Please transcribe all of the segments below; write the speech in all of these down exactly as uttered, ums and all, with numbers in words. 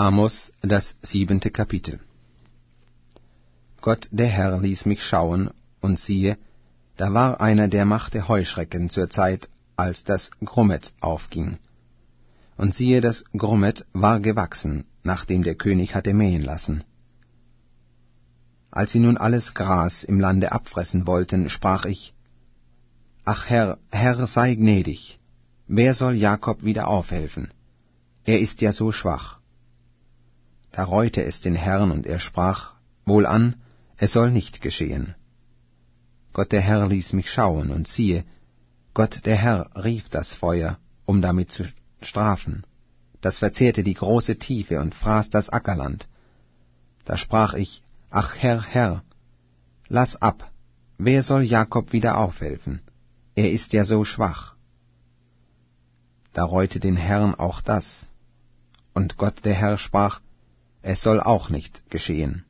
Amos, das siebente Kapitel. Gott der Herr ließ mich schauen, und siehe, da war einer, der machte Heuschrecken zur Zeit, als das Grummet aufging. Und siehe, das Grummet war gewachsen, nachdem der König hatte mähen lassen. Als sie nun alles Gras im Lande abfressen wollten, sprach ich, Ach Herr, Herr, sei gnädig, wer soll Jakob wieder aufhelfen? Er ist ja so schwach. Da reute es den Herrn, und er sprach, Wohlan, es soll nicht geschehen. Gott der Herr ließ mich schauen, und siehe, Gott der Herr rief das Feuer, um damit zu strafen. Das verzehrte die große Tiefe und fraß das Ackerland. Da sprach ich, Ach Herr, Herr, lass ab, wer soll Jakob wieder aufhelfen? Er ist ja so schwach. Da reute den Herrn auch das. Und Gott der Herr sprach, es soll auch nicht geschehen.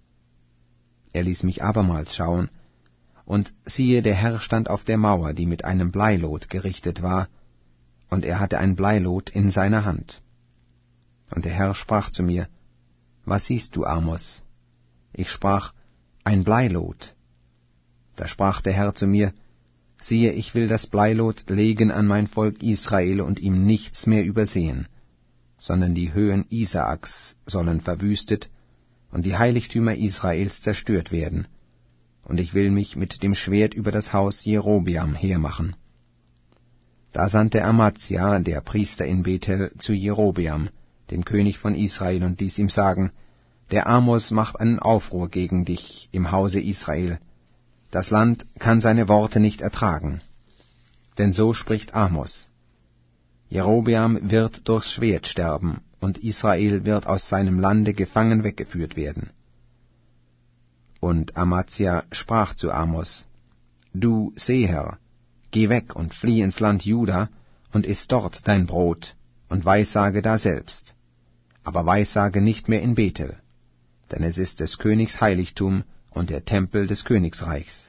Er ließ mich abermals schauen, und siehe, der Herr stand auf der Mauer, die mit einem Bleilot gerichtet war, und er hatte ein Bleilot in seiner Hand. Und der Herr sprach zu mir, Was siehst du, Amos? Ich sprach, Ein Bleilot. Da sprach der Herr zu mir, Siehe, ich will das Bleilot legen an mein Volk Israel und ihm nichts mehr übersehen, sondern die Höhen Isaaks sollen verwüstet und die Heiligtümer Israels zerstört werden, und ich will mich mit dem Schwert über das Haus Jerobeam hermachen. Da sandte Amazia, der Priester in Bethel, zu Jerobeam, dem König von Israel, und ließ ihm sagen, Der Amos macht einen Aufruhr gegen dich im Hause Israel. Das Land kann seine Worte nicht ertragen. Denn so spricht Amos, Jerobeam wird durchs Schwert sterben, und Israel wird aus seinem Lande gefangen weggeführt werden. Und Amazia sprach zu Amos, Du Seher, geh weg und flieh ins Land Juda, und iss dort dein Brot, und weissage daselbst. Aber weissage nicht mehr in Bethel, denn es ist des Königs Heiligtum und der Tempel des Königsreichs.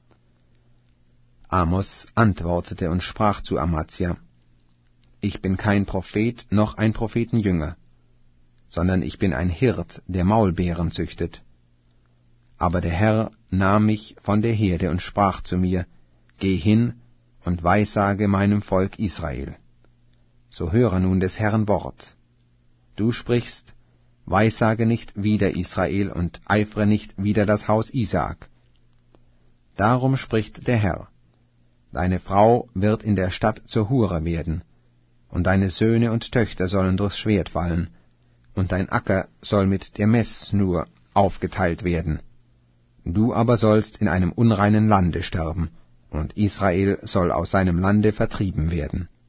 Amos antwortete und sprach zu Amazia, Ich bin kein Prophet, noch ein Prophetenjünger, sondern ich bin ein Hirt, der Maulbeeren züchtet. Aber der Herr nahm mich von der Herde und sprach zu mir, Geh hin und weissage meinem Volk Israel. So höre nun des Herrn Wort. Du sprichst, Weissage nicht wider Israel und eifre nicht wider das Haus Isaak. Darum spricht der Herr, Deine Frau wird in der Stadt zur Hure werden, und deine Söhne und Töchter sollen durchs Schwert fallen, und dein Acker soll mit der Messschnur aufgeteilt werden. Du aber sollst in einem unreinen Lande sterben, und Israel soll aus seinem Lande vertrieben werden.